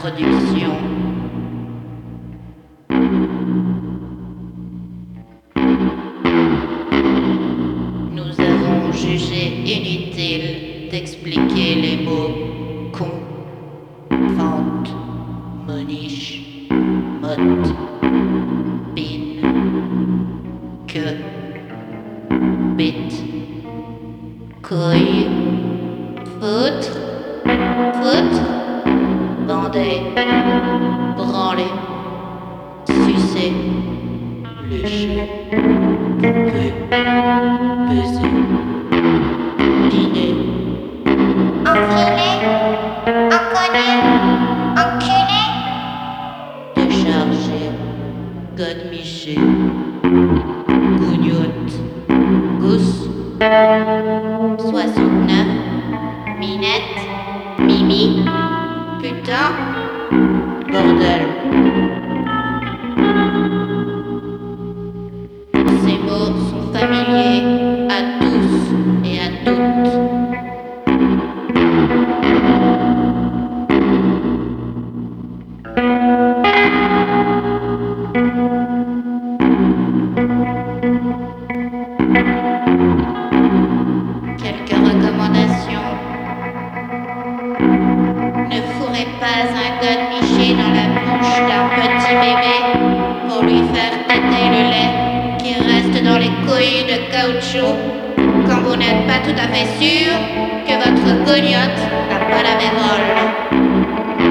introduction. Nous avons jugé inutile d'expliquer les mots con, fente, moniche, motte, pine, que, bite, couille, foutre, bander, branler, sucer, lécher, couper, baiser, dîner, Enfiler, encoller, enculer, décharger, godemicher, gougnotte, gousse, 69, minette, mimi, putain, bordel. Ces mots sont familiers à tous et à toutes. Quelques recommandations. Ne fourrez pas un godemiché dans la bouche d'un petit bébé pour lui faire téter le lait qui reste dans les couilles de caoutchouc quand vous n'êtes pas tout à fait sûr que votre gognotte n'a pas la vérole.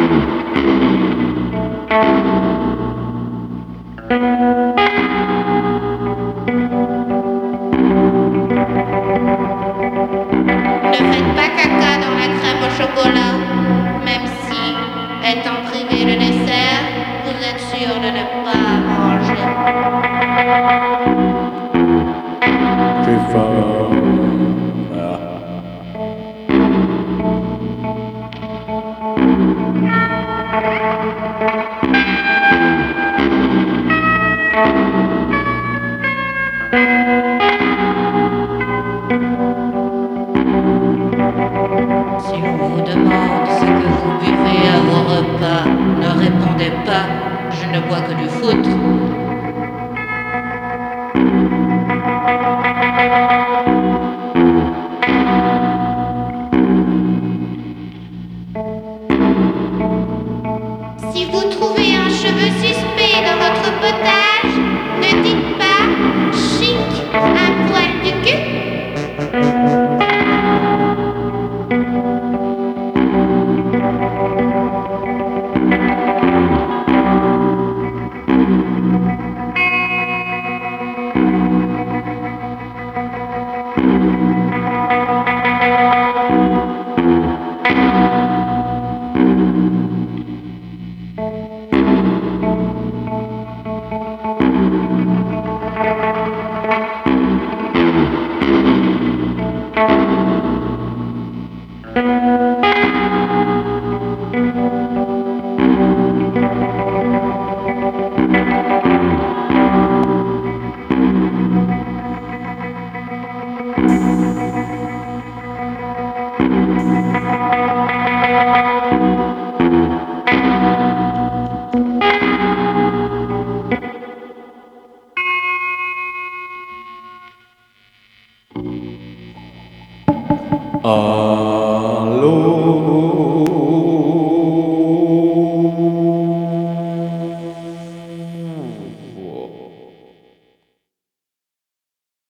Ne faites pas caca dans la crème au chocolat, même si, étant privé le dessert, vous êtes sûr de ne pas manger. Si l'on vous demande ce que vous buvez à vos repas, ne répondez pas « je ne bois que du foot ». Si vous trouvez un cheveu suspect dans votre potage, ne dites pas chic, un poil du cul.